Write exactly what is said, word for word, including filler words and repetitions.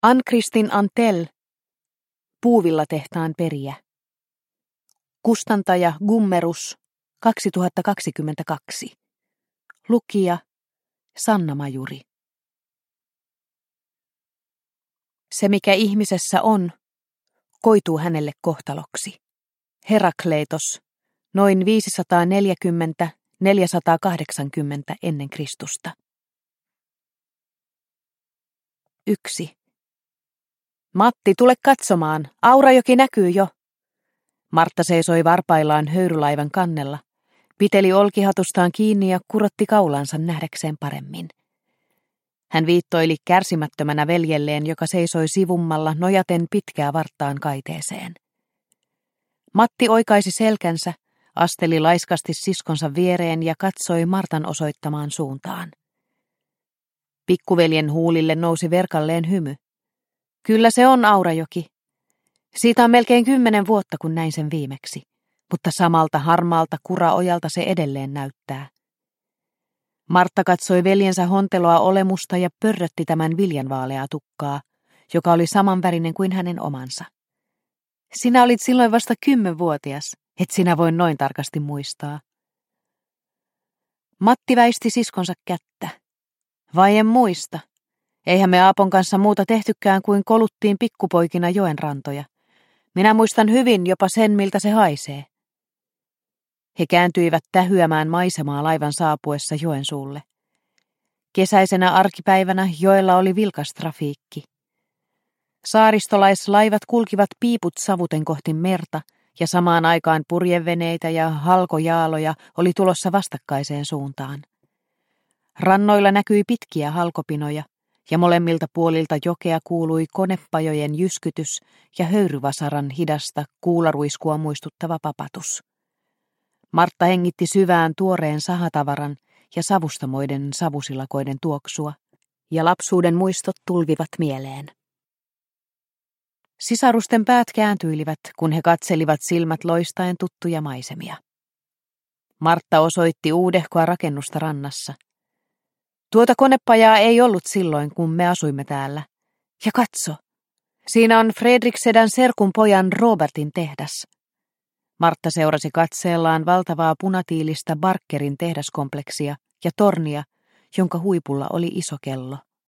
Ann-Kristin Antell, Puuvillatehtaan perijä. Kustantaja Gummerus, kaksituhattakaksikymmentäkaksi. Lukija Sanna Majuri. Se, mikä ihmisessä on, koituu hänelle kohtaloksi. Herakleitos, noin viisisataaneljäkymmentä neljäsataakahdeksankymmentä ennen Kristusta. Yksi. Matti, tule katsomaan. Aurajoki näkyy jo. Martta seisoi varpaillaan höyrylaivan kannella, piteli olkihatustaan kiinni ja kurotti kaulansa nähdäkseen paremmin. Hän viittoili kärsimättömänä veljelleen, joka seisoi sivummalla nojaten pitkää varttaan kaiteeseen. Matti oikaisi selkänsä, asteli laiskasti siskonsa viereen ja katsoi Martan osoittamaan suuntaan. Pikkuveljen huulille nousi verkalleen hymy. Kyllä se on Aurajoki. Siitä on melkein kymmenen vuotta, kun näin sen viimeksi, mutta samalta harmaalta kuraojalta se edelleen näyttää. Martta katsoi veljensä honteloa olemusta ja pörrötti tämän viljanvaaleaa tukkaa, joka oli samanvärinen kuin hänen omansa. Sinä olit silloin vasta kymmenvuotias, et sinä voi noin tarkasti muistaa. Matti väisti siskonsa kättä. Vai en muista. Eihän me Aapon kanssa muuta tehtykään kuin koluttiin pikkupoikina joen rantoja. Minä muistan hyvin jopa sen, miltä se haisee. He kääntyivät tähyämään maisemaa laivan saapuessa joen suulle. Kesäisenä arkipäivänä joella oli vilkas trafiikki. Saaristolaislaivat kulkivat piiput savuten kohti merta, ja samaan aikaan purjeveneitä ja halkojaaloja oli tulossa vastakkaiseen suuntaan. Rannoilla näkyi pitkiä halkopinoja, ja molemmilta puolilta jokea kuului konepajojen jyskytys ja höyryvasaran hidasta kuularuiskua muistuttava papatus. Martta hengitti syvään tuoreen sahatavaran ja savustamoiden savusilakoiden tuoksua, ja lapsuuden muistot tulvivat mieleen. Sisarusten päät kääntyilivät, kun he katselivat silmät loistaen tuttuja maisemia. Martta osoitti uudehkoa rakennusta rannassa. Tuota konepajaa ei ollut silloin, kun me asuimme täällä. Ja katso, siinä on Fredriksedän serkun pojan Robertin tehdas. Martta seurasi katseellaan valtavaa punatiilistä Barkerin tehdaskompleksia ja tornia, jonka huipulla oli iso kello.